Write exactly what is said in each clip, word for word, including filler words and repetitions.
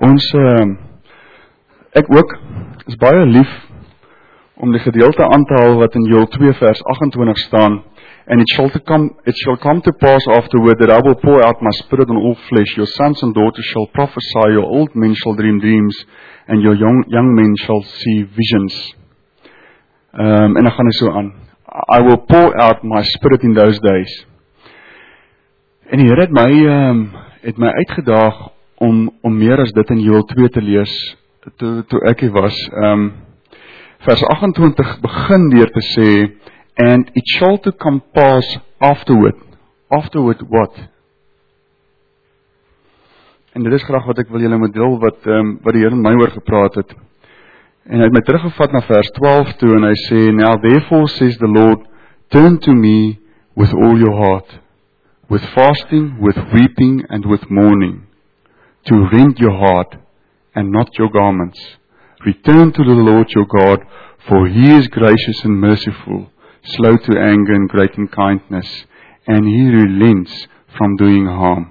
Ons, uh, ek ook, is baie lief om die gedeelte aan te haal wat in Joel twee vers agt-en-twintig staan. And it shall, to come, it shall come to pass afterward that I will pour out my spirit on all flesh. Your sons and daughters shall prophesy, your old men shall dream dreams, and your young, young men shall see visions. Um, en dan gaan hy so aan. I will pour out my spirit in those days. En die Here het my, um, het my uitgedaag om, om meer as dit in Joel twee te lees, toe, toe ek hier was. Um, vers agt-en-twintig begin deur te sê, and it shall to come pass afterward. Afterward what? En dit is graag wat ek wil julle moet deel, wat, um, wat die Here in my oor gepraat het. En hy het my teruggevat na vers twaalf toe, en hy sê, now therefore says the Lord, turn to me with all your heart, with fasting, with weeping, and with mourning, to rend your heart, and not your garments. Return to the Lord your God, for he is gracious and merciful, slow to anger and great in kindness, and he relents from doing harm.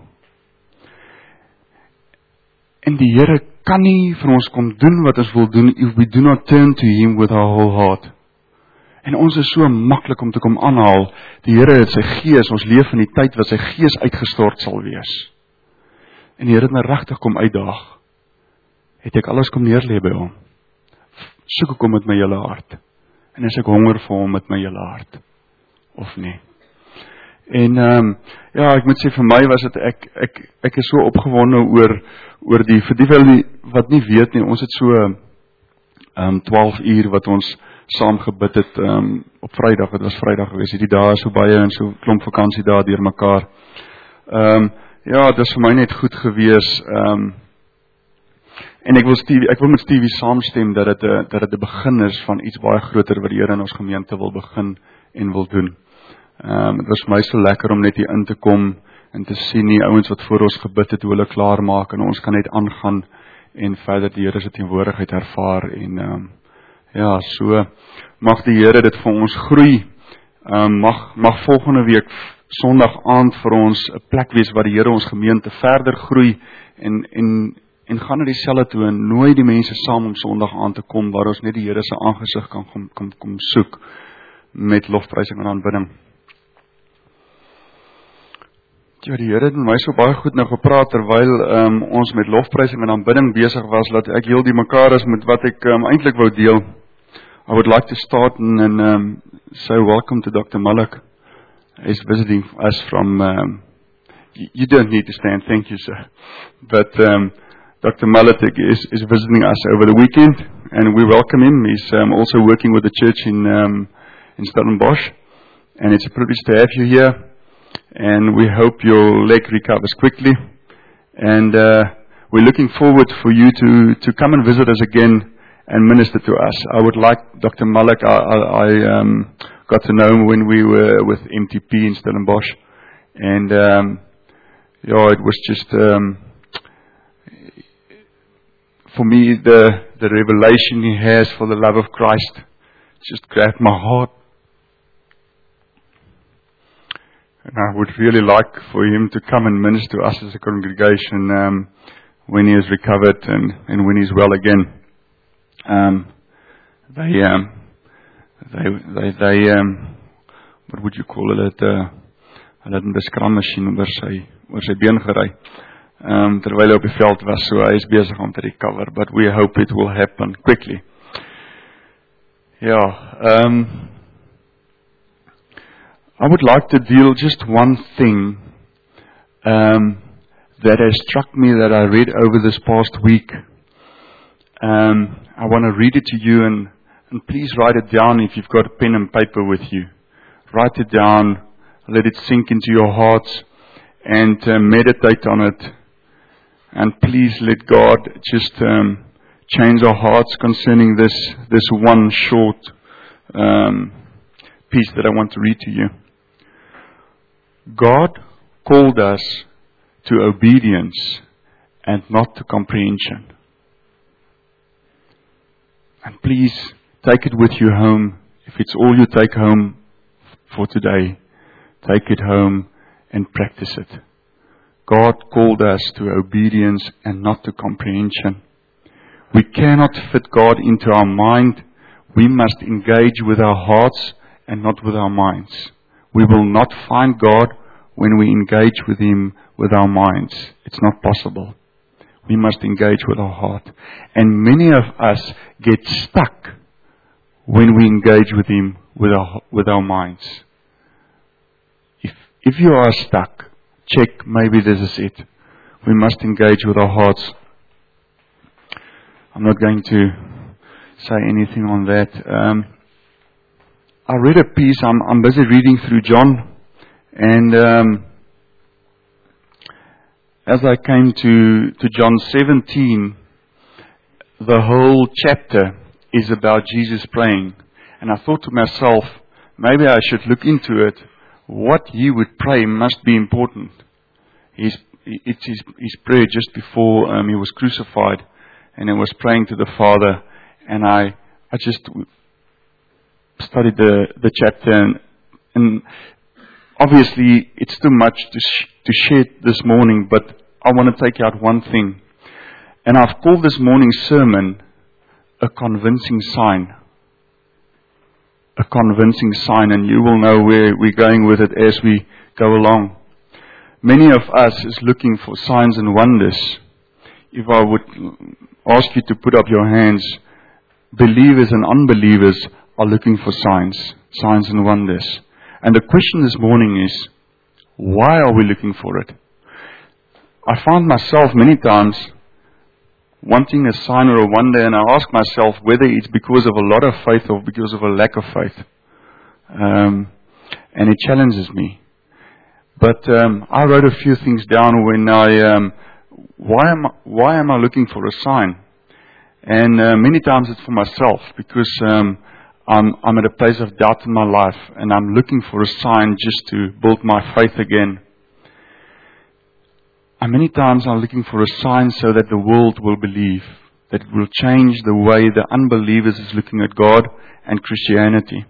En die Here kan nie vir ons kom doen wat ons wil doen, if we do not turn to him with our whole heart. En ons is so maklik om te kom aanhaal, die Here het sy gees, ons leef in die tyd wat sy gees uitgestort sal wees. En die Here het my regtig kom uitdaag. Het ek alles kom neerlê by hom. Soek ek hom met my hele hart. En as ek honger vir hom met my hele hart. Of nie. En um, ja, ek moet sê, vir my was het, ek, ek, ek is so opgewonde oor, oor die, vir die wel die, wat nie weet nie, ons het so um, twaalf uur wat ons saam gebid het um, op Vrydag, het was Vrydag gewees, die dae so baie en so klomp vakansie daar deur mekaar. Um, ja, dit is vir my net goed gewees, um, en ek wil, Stevie, ek wil met Stevie saamstem, dat het, dat het die begin is van iets baie groter wat die Here in ons gemeente wil begin en wil doen. Um, het was vir my so lekker om net hier in te kom en te sien die ouens wat voor ons gebid het, hoe hulle klaar maak en ons kan net aangaan en verder die Here se teenwoordigheid ervaar en um, ja, so mag die Here dit vir ons groei, um, mag, mag volgende week Sondag aand vir ons 'n plek wees waar die Here ons gemeente verder groei en, en, en gaan na dieselfde toe en nooi die mense saam om Sondag aand te kom waar ons net die Here se aangesig kan kom, kom, kom soek met lofprysing en aanbidding. Ja, die Here het met my so baie goed nou gepraat, terwyl um, ons met lofprysing en aanbidding besig was, dat ek heel die mekaar is met wat ek um, eintlik wou deel. I would like to start and, and um, say welcome to Doctor Malik. He's visiting us from, um, you, you don't need to stand, thank you sir. But um, Doctor Malik is, is visiting us over the weekend, and we welcome him. He's um, also working with the church in, um, in Stellenbosch, and it's a privilege to have you here. And we hope your leg recovers quickly. And uh, we're looking forward for you to, to come and visit us again and minister to us. I would like Doctor Malik, I, I, I um, got to know him when we were with M T P in Stellenbosch. And um, yeah, it was just, um, for me, the, the revelation he has for the love of Christ just grabbed my heart. And I would really like for him to come and minister to us as a congregation um, when he is recovered and, and when he's well again. Um, they, um, they, they, they, um, what would you call it? Uh, hulle het 'n skrammasjien oor sy, oor sy been gery. Um, terwyl hy op die veld was, so hy is besig om te recover, but we hope it will happen quickly. Ja, um, I would like to deal just one thing um, that has struck me that I read over this past week. Um, I want to read it to you, and, and please write it down if you've got a pen and paper with you. Write it down, let it sink into your hearts, and uh, meditate on it. And please let God just um, change our hearts concerning this, this one short um, piece that I want to read to you. God called us to obedience and not to comprehension. And please take it with you home. If it's all you take home for today, take it home and practice it. God called us to obedience and not to comprehension. We cannot fit God into our mind. We must engage with our hearts and not with our minds. We will not find God when we engage with Him with our minds. It's not possible. We must engage with our heart. And many of us get stuck when we engage with Him with our, with our minds. If, if you are stuck, check, maybe this is it. We must engage with our hearts. I'm not going to say anything on that. Um, I read a piece, I'm, I'm busy reading through John, and um, as I came to, to John seventeen, the whole chapter is about Jesus praying. And I thought to myself, maybe I should look into it. What He would pray must be important. His, it's his, his prayer just before um, He was crucified, and He was praying to the Father, and I, I just studied the, the chapter, and, and obviously it's too much to, sh- to share this morning, but I want to take out one thing. And I've called this morning's sermon a convincing sign. A convincing sign, and you will know where we're going with it as we go along. Many of us is looking for signs and wonders. If I would ask you to put up your hands, believers and unbelievers are looking for signs, signs and wonders. And the question this morning is, why are we looking for it? I found myself many times wanting a sign or a wonder, and I ask myself whether it's because of a lot of faith or because of a lack of faith. Um, and it challenges me. But um, I wrote a few things down when I, um, why am I, why am I looking for a sign? And uh, many times it's for myself, because um, I'm, I'm at a place of doubt in my life, and I'm looking for a sign just to build my faith again. And many times I'm looking for a sign so that the world will believe, that it will change the way the unbelievers is looking at God and Christianity.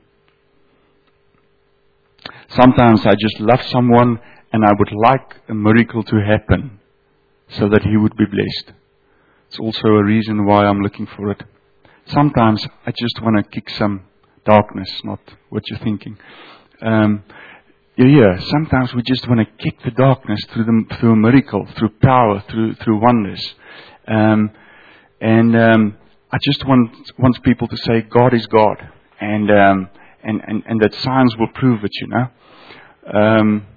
Sometimes I just love someone and I would like a miracle to happen so that he would be blessed. It's also a reason why I'm looking for it. Sometimes I just want to kick some darkness, not what you're thinking. Um, yeah, sometimes we just want to kick the darkness through the, through a miracle, through power, through through wonders. Um, and um, I just want want people to say God is God, and um, and, and and that signs will prove it, you know. Um,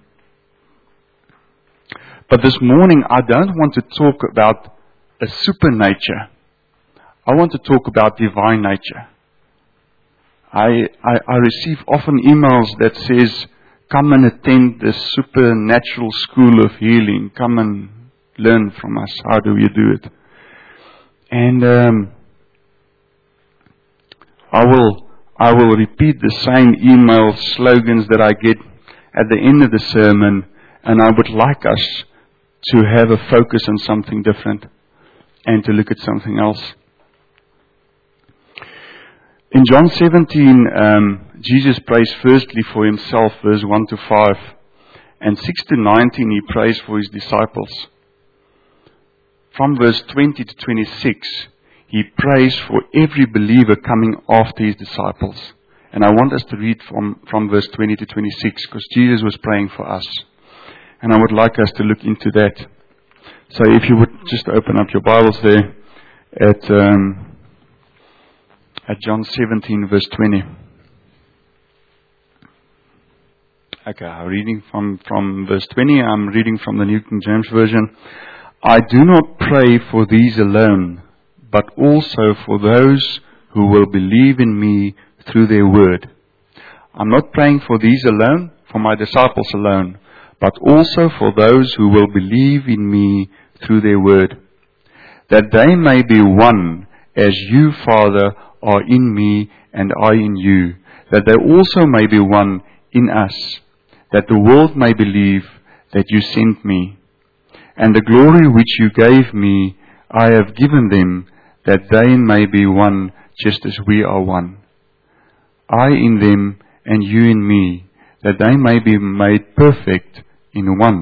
but this morning I don't want to talk about a super nature. I want to talk about divine nature. I, I, I receive often emails that says, come and attend the supernatural school of healing. Come and learn from us. How do you do it? And um, I will I will repeat the same email slogans that I get at the end of the sermon, and I would like us to have a focus on something different and to look at something else. In John seventeen, um, Jesus prays firstly for himself, verse one to five, and six to nineteen he prays for his disciples. From verse twenty to twenty-six, he prays for every believer coming after his disciples. And I want us to read from, from verse twenty to twenty-six, because Jesus was praying for us. And I would like us to look into that. So if you would just open up your Bibles there at... Um, At John seventeen, verse twenty. Okay, I'm reading from, from verse twenty. I'm reading from the New King James Version. I do not pray for these alone, but also for those who will believe in me through their word. I'm not praying for these alone, for my disciples alone, but also for those who will believe in me through their word, that they may be one, as you, Father, are in me and I in you, that they also may be one in us, that the world may believe that you sent me. And the glory which you gave me, I have given them, that they may be one just as we are one. I in them and you in me, that they may be made perfect in one,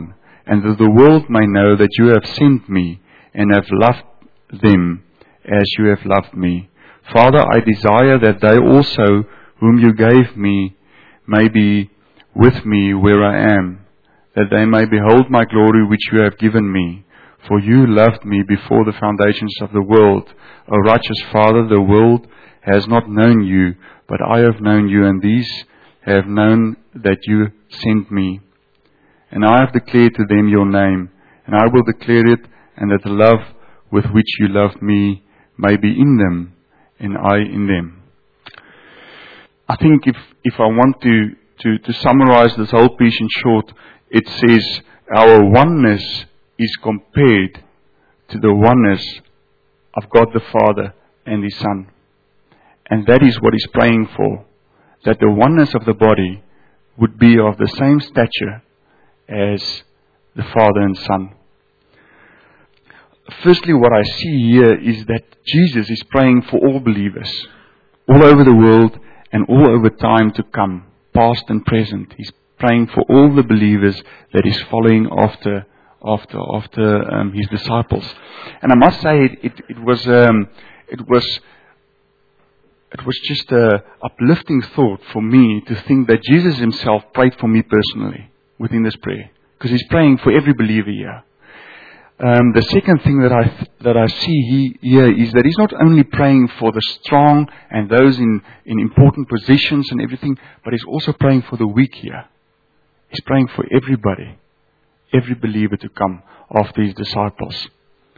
and that the world may know that you have sent me and have loved them as you have loved me. Father, I desire that they also, whom you gave me, may be with me where I am, that they may behold my glory which you have given me. For you loved me before the foundations of the world. O righteous Father, the world has not known you, but I have known you, and these have known that you sent me. And I have declared to them your name, and I will declare it, and that the love with which you loved me may be in them, and I in them. I think if, if I want to, to, to summarize this whole piece in short, it says our oneness is compared to the oneness of God the Father and His Son. And that is what He's praying for, that the oneness of the body would be of the same stature as the Father and Son. Firstly, what I see here is that Jesus is praying for all believers, all over the world and all over time to come, past and present. He's praying for all the believers that He's following after after after um, His disciples. And I must say, it it, it was um, it was it was just a uplifting thought for me to think that Jesus Himself prayed for me personally within this prayer, because He's praying for every believer here. Um, the second thing that I that I see he, here is that He's not only praying for the strong and those in, in important positions and everything, but He's also praying for the weak here. He's praying for everybody, every believer to come after His disciples.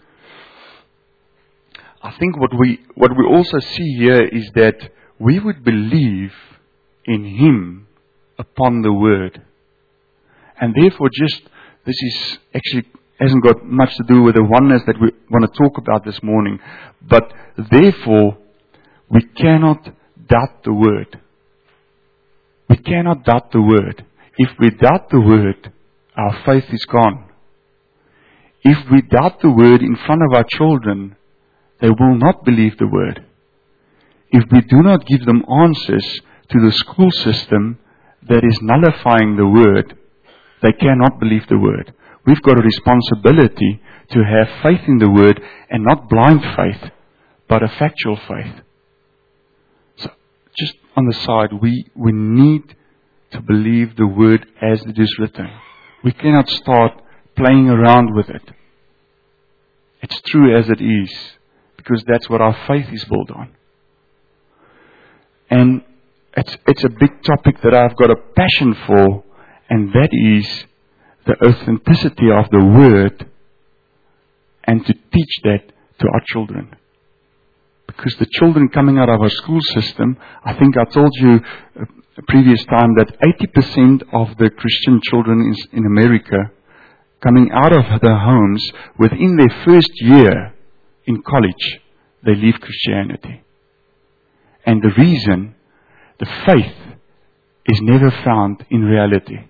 I think what we what we also see here is that we would believe in Him upon the Word. And therefore, just this is actually hasn't got much to do with the oneness that we want to talk about this morning. But therefore, we cannot doubt the Word. We cannot doubt the Word. If we doubt the Word, our faith is gone. If we doubt the Word in front of our children, they will not believe the Word. If we do not give them answers to the school system that is nullifying the Word, they cannot believe the Word. We've got a responsibility to have faith in the Word, and not blind faith, but a factual faith. So, just on the side, we, we need to believe the Word as it is written. We cannot start playing around with it. It's true as it is, because that's what our faith is built on. And it's, it's a big topic that I've got a passion for, and that is the authenticity of the Word, and to teach that to our children. Because the children coming out of our school system, I think I told you a previous time that eighty percent of the Christian children in America coming out of their homes, within their first year in college, they leave Christianity. And the reason, the faith is never found in reality.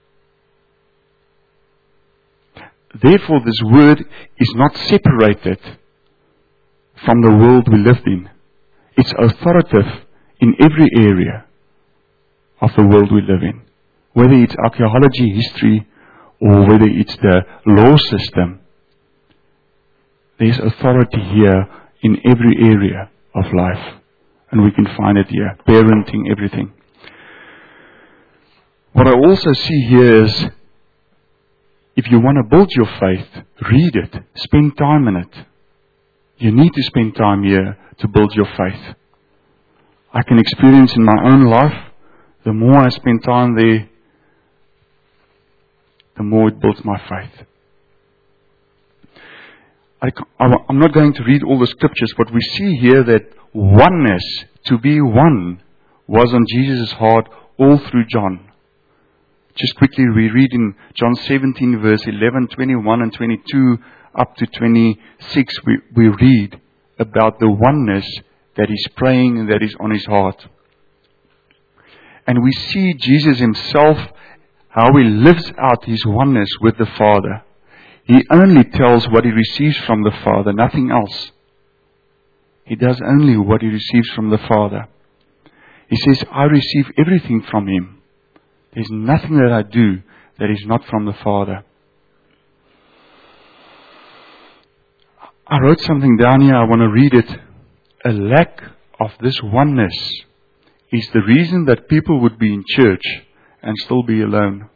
Therefore, this Word is not separated from the world we live in. It's authoritative in every area of the world we live in. Whether it's archaeology, history, or whether it's the law system, there's authority here in every area of life. And we can find it here. Parenting, everything. What I also see here is, if you want to build your faith, read it. Spend time in it. You need to spend time here to build your faith. I can experience in my own life, the more I spend time there, the more it builds my faith. I, I'm not going to read all the scriptures, but we see here that oneness, to be one, was on Jesus' heart all through John. Just quickly, we read in John seventeen, verse eleven, twenty-one, and twenty-two, up to twenty-six, we, we read about the oneness that He's praying and that is on His heart. And we see Jesus Himself, how He lives out His oneness with the Father. He only tells what He receives from the Father, nothing else. He does only what He receives from the Father. He says, I receive everything from Him. There's nothing that I do that is not from the Father. I wrote something down here, I want to read it. A lack of this oneness is the reason that people would be in church and still be alone.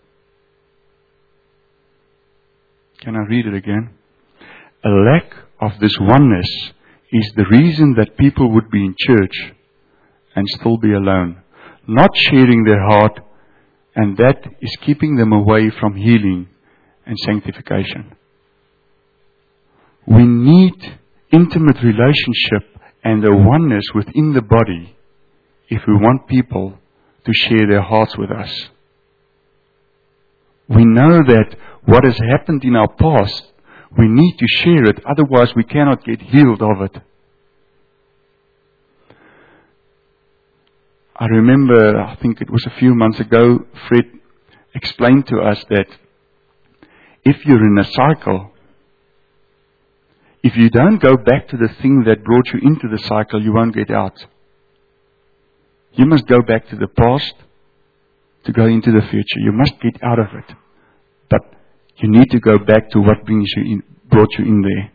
Can I read it again? A lack of this oneness is the reason that people would be in church and still be alone, not sharing their heart, and that is keeping them away from healing and sanctification. We need intimate relationship and a oneness within the body if we want people to share their hearts with us. We know that what has happened in our past, we need to share it, otherwise we cannot get healed of it. I remember, I think it was a few months ago, Fred explained to us that if you're in a cycle, if you don't go back to the thing that brought you into the cycle, you won't get out. You must go back to the past to go into the future. You must get out of it. But you need to go back to what brings you in, brought you in there.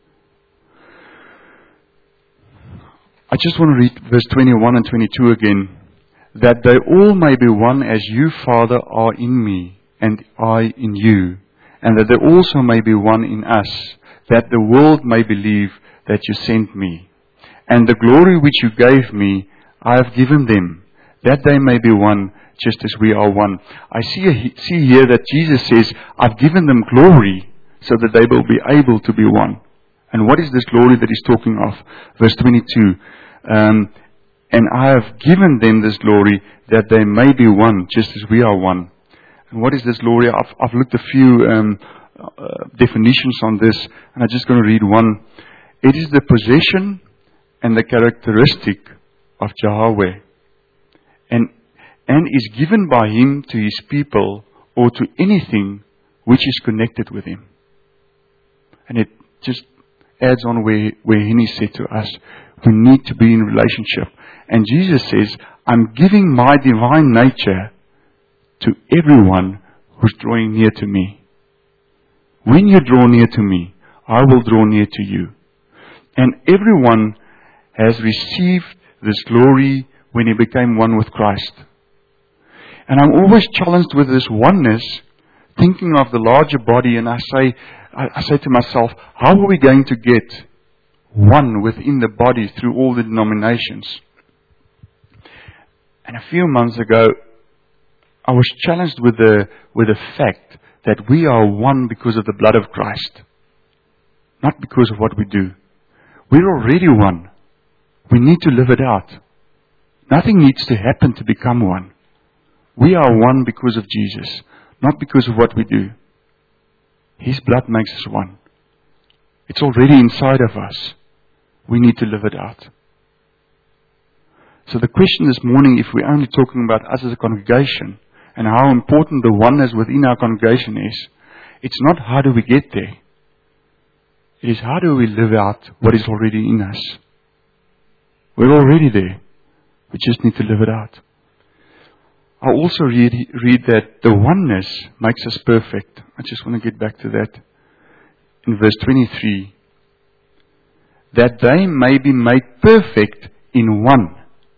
I just want to read verse twenty-one and twenty-two again. That they all may be one as you, Father, are in me, and I in you. And that they also may be one in us, that the world may believe that you sent me. And the glory which you gave me, I have given them, that they may be one, just as we are one. I see, see here that Jesus says, I've given them glory, so that they will be able to be one. And what is this glory that he's talking of? Verse twenty-two. Um, and I have given them this glory, that they may be one, just as we are one. And what is this glory? I've, I've looked a few um, uh, definitions on this, and I'm just going to read one. It is the possession and the characteristic of Yahweh, and and is given by Him to His people, or to anything which is connected with Him. And it just adds on where, where Henny said to us, we need to be in relationship. And Jesus says, I'm giving my divine nature to everyone who's drawing near to me. When you draw near to me, I will draw near to you. And everyone has received this glory when he became one with Christ. And I'm always challenged with this oneness, thinking of the larger body, and I say, I, I say to myself, how are we going to get one within the body through all the denominations? And a few months ago, I was challenged with the with the fact that we are one because of the blood of Christ, not because of what we do. We're already one. We need to live it out. Nothing needs to happen to become one. We are one because of Jesus, not because of what we do. His blood makes us one. It's already inside of us. We need to live it out. So the question this morning, if we're only talking about us as a congregation and how important the oneness within our congregation is, it's not how do we get there. It is how do we live out what is already in us. We're already there. We just need to live it out. I also read, read that the oneness makes us perfect. I just want to get back to that. In verse twenty-three. That they may be made perfect in one.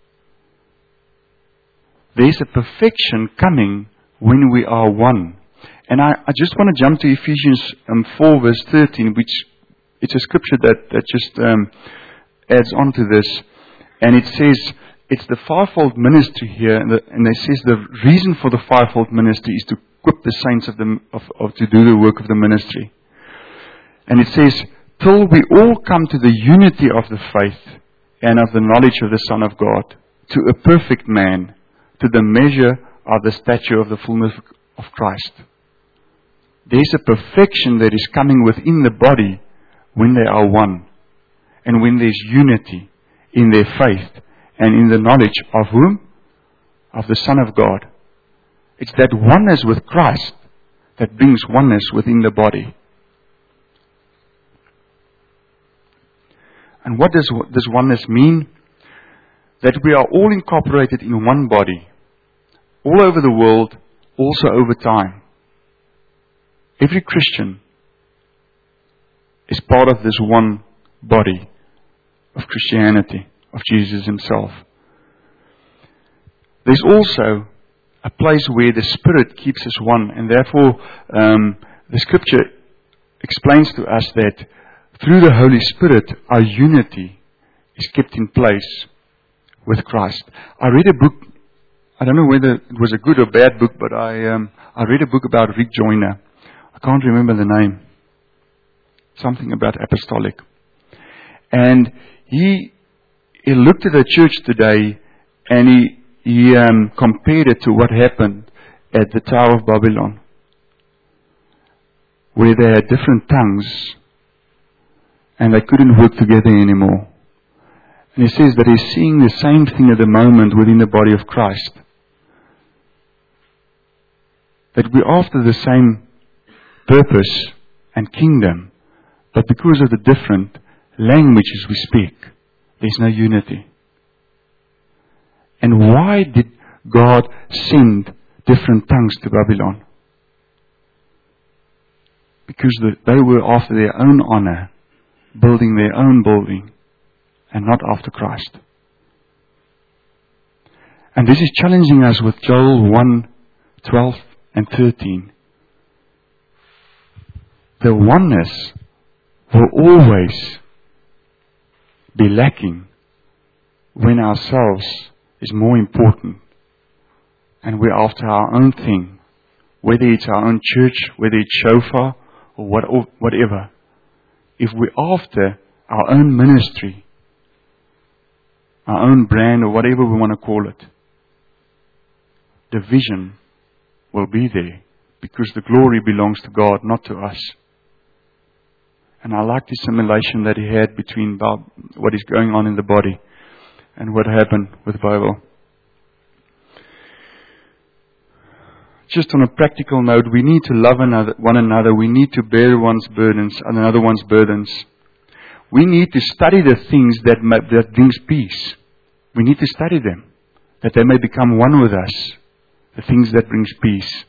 There's a perfection coming when we are one. And I, I just want to jump to Ephesians um, four verse thirteen, which it's a scripture that, that just um, adds on to this. And it says, it's the fivefold ministry here, and, the, and it says the reason for the fivefold ministry is to equip the saints of the of, of to do the work of the ministry. And it says, till we all come to the unity of the faith and of the knowledge of the Son of God, to a perfect man, to the measure of the stature of the fullness of Christ. There's a perfection that is coming within the body when they are one, and when there's unity in their faith and in the knowledge of whom? Of the Son of God. It's that oneness with Christ that brings oneness within the body. And what does this oneness mean? That we are all incorporated in one body, all over the world, also over time. Every Christian is part of this one body of Christianity, of Jesus Himself. There's also a place where the Spirit keeps us one, and therefore um, the Scripture explains to us that through the Holy Spirit, our unity is kept in place with Christ. I read a book, I don't know whether it was a good or bad book, but I um, I read a book about Rick Joyner. I can't remember the name. Something about apostolic. And he, he looked at the church today, and he, he um, compared it to what happened at the Tower of Babylon, where they had different tongues, and they couldn't work together anymore. And he says that he's seeing the same thing at the moment within the body of Christ. That we're after the same purpose and kingdom, but because of the different languages we speak, there's no unity. And why did God send different tongues to Babylon? Because they were after their own honor, building their own building, and not after Christ. And this is challenging us with Joel one, twelve and thirteen. The oneness will always be lacking when ourselves is more important and we're after our own thing, whether it's our own church, whether it's shofar or what, or whatever. If we're after our own ministry, our own brand or whatever we want to call it, division will be there because the glory belongs to God, not to us. And I like the simulation that he had between what is going on in the body and what happened with Bible. Just on a practical note, we need to love another, one another. We need to bear one's burdens and another one's burdens. We need to study the things that, that brings peace. We need to study them, that they may become one with us. The things that brings peace.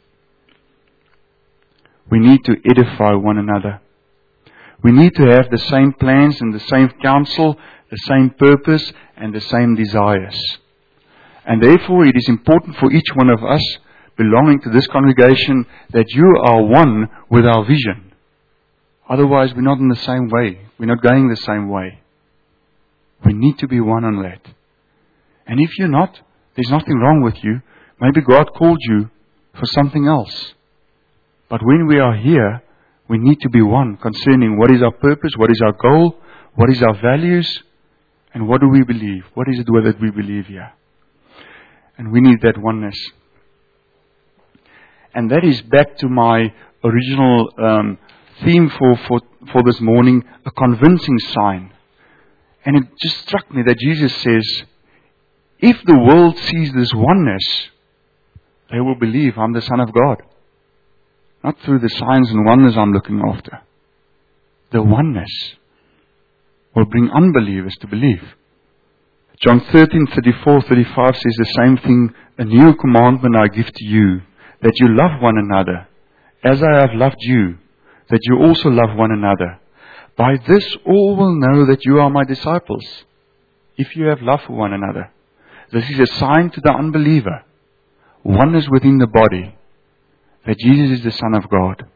We need to edify one another. We need to have the same plans and the same counsel, the same purpose and the same desires. And therefore it is important for each one of us belonging to this congregation that you are one with our vision. Otherwise we're not in the same way. We're not going the same way. We need to be one on that. And if you're not, there's nothing wrong with you. Maybe God called you for something else. But when we are here, we need to be one concerning what is our purpose, what is our goal, what is our values, and what do we believe? What is it that we believe here? And we need that oneness. And that is back to my original um, theme for, for, for this morning, a convincing sign. And it just struck me that Jesus says, if the world sees this oneness, they will believe I'm the Son of God. Not through the signs and wonders I'm looking after. The oneness will bring unbelievers to believe. John thirteen, thirty-four, thirty-five says the same thing. A new commandment I give to you, that you love one another, as I have loved you, that you also love one another. By this all will know that you are my disciples, if you have love for one another. This is a sign to the unbeliever. Oneness within the body, that Jesus is the Son of God.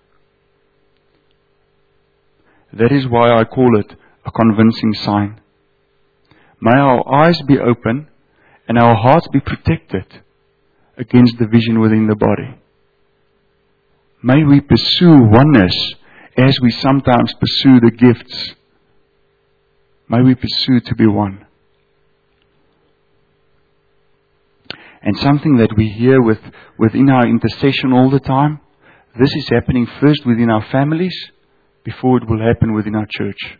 That is why I call it a convincing sign. May our eyes be open and our hearts be protected against division within the body. May we pursue oneness as we sometimes pursue the gifts. May we pursue to be one. And something that we hear with, within our intercession all the time, this is happening first within our families before it will happen within our church.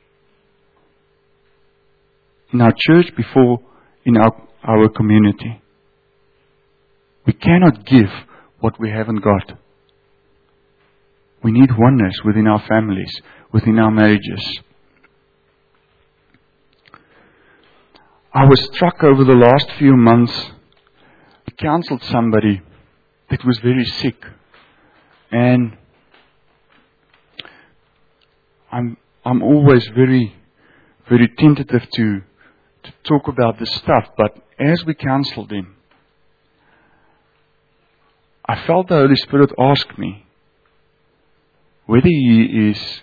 In our church before in our, our community. We cannot give what we haven't got. We need oneness within our families, within our marriages. I was struck over the last few months. I counseled somebody that was very sick. And I'm, I'm always very, very tentative to, to talk about this stuff, but as we counseled him, I felt the Holy Spirit ask me whether he is,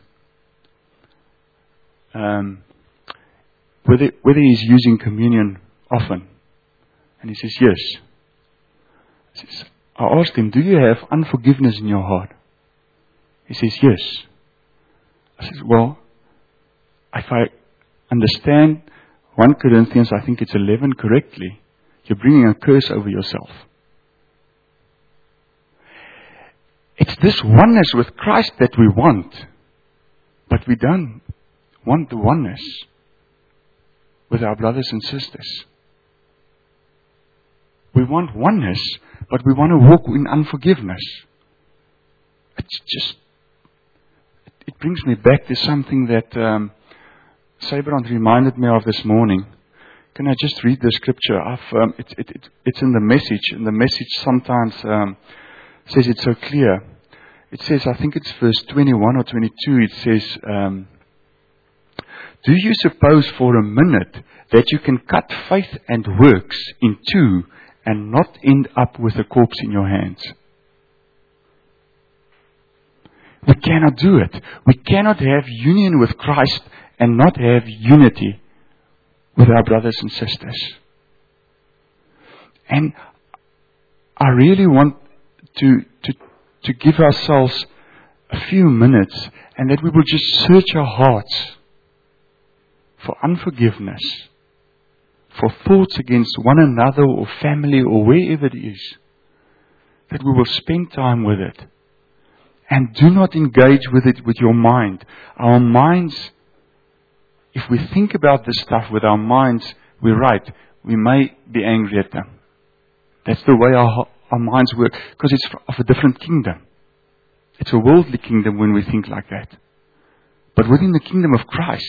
um, whether, whether he's using communion often. And he says, yes. I, says, I asked him, do you have unforgiveness in your heart? He says, yes. I says, well, if I understand First Corinthians, I think it's eleven correctly, you're bringing a curse over yourself. It's this oneness with Christ that we want, but we don't want the oneness with our brothers and sisters. We want oneness, but we want to walk in unforgiveness. It's just, it brings me back to something that um, Sabrand reminded me of this morning. Can I just read the scripture? I've, um, it, it, it, it's in the message, and the message sometimes um, says it so clear. It says, I think it's verse twenty-one or twenty-two, it says, um, do you suppose for a minute that you can cut faith and works in two and not end up with a corpse in your hands? We cannot do it. We cannot have union with Christ and not have unity with our brothers and sisters. And I really want to, to, to give ourselves a few minutes, and that we will just search our hearts for unforgiveness, for thoughts against one another or family or wherever it is, that we will spend time with it. And do not engage with it with your mind. Our minds, if we think about this stuff with our minds, we're right. We may be angry at them. That's the way our, our minds work, because it's of a different kingdom. It's a worldly kingdom when we think like that. But within the kingdom of Christ,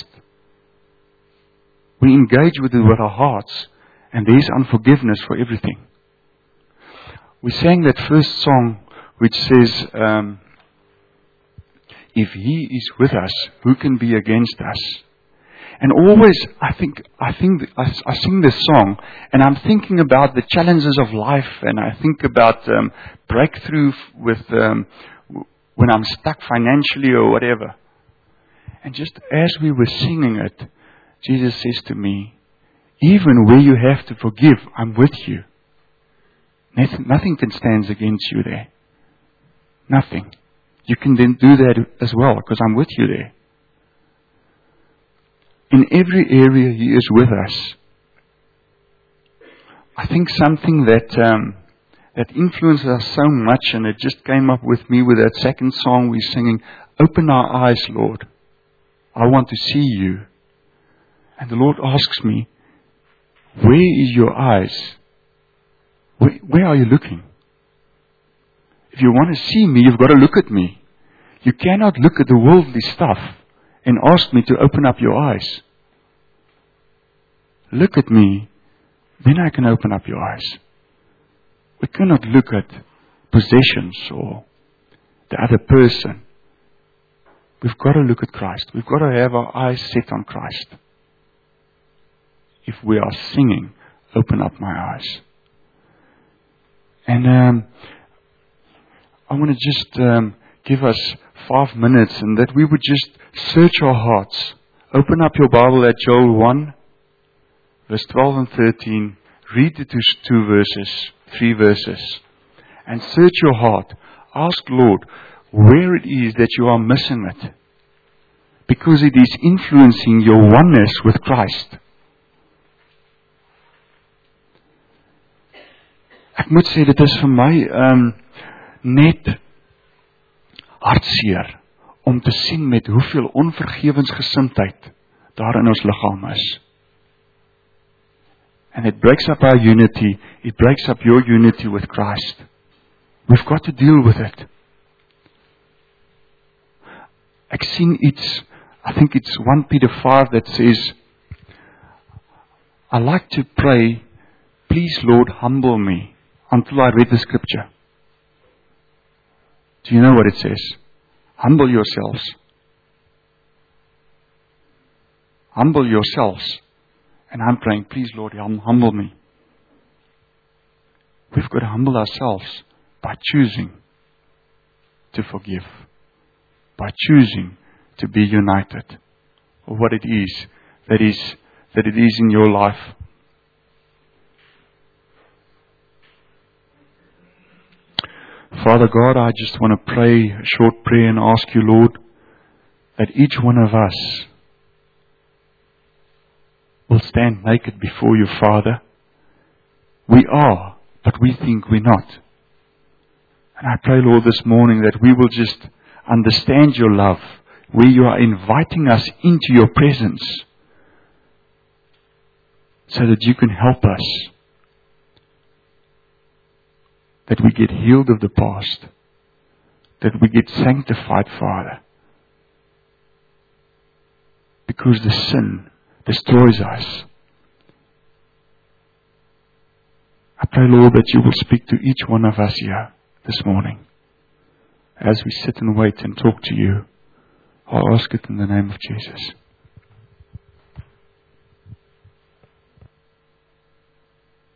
we engage with it with our hearts, and there is unforgiveness for everything. We sang that first song which says, um, if He is with us, who can be against us? And always, I think, I think, I, I sing this song, and I'm thinking about the challenges of life, and I think about um, breakthrough with um, when I'm stuck financially or whatever. And just as we were singing it, Jesus says to me, even where you have to forgive, I'm with you. Nothing, nothing can stand against you there. Nothing. You can then do that as well, because I'm with you there. In every area, He is with us. I think something that um, that influences us so much, and it just came up with me with that second song we're singing, open our eyes, Lord. I want to see you. And the Lord asks me, where is your eyes? Where, where are you looking? If you want to see me, you've got to look at me. You cannot look at the worldly stuff and ask me to open up your eyes. Look at me, then I can open up your eyes. We cannot look at possessions or the other person. We've got to look at Christ. We've got to have our eyes set on Christ. If we are singing, open up my eyes. And um, I want to just um, give us five minutes, and that we would just search our hearts. Open up your Bible at Joel one, verse twelve and thirteen. Read the two, two verses, three verses, and search your heart. Ask Lord where it is that you are missing it, because it is influencing your oneness with Christ. Ek moet sê, dit is vir my um, net hartseer om te sien met hoeveel onvergewensgesindheid daar in ons liggaam is. And it breaks up our unity. It breaks up your unity with Christ. We've got to deal with it. Ek sien iets, I think it's First Peter five that says, I like to pray, please Lord, humble me, until I read the scripture. Do you know what it says? Humble yourselves. humble yourselves. And I'm praying, please Lord, hum- humble me. We've got to humble ourselves by choosing to forgive. By choosing to be united. Or what it is that is that it is in your life. Father God, I just want to pray a short prayer and ask you, Lord, that each one of us will stand naked before you, Father. We are, but we think we're not. And I pray, Lord, this morning that we will just understand your love, where you are inviting us into your presence, so that you can help us, that we get healed of the past, that we get sanctified, Father, because the sin destroys us. I pray, Lord, that you will speak to each one of us here this morning as we sit and wait and talk to you. I'll ask it in the name of Jesus.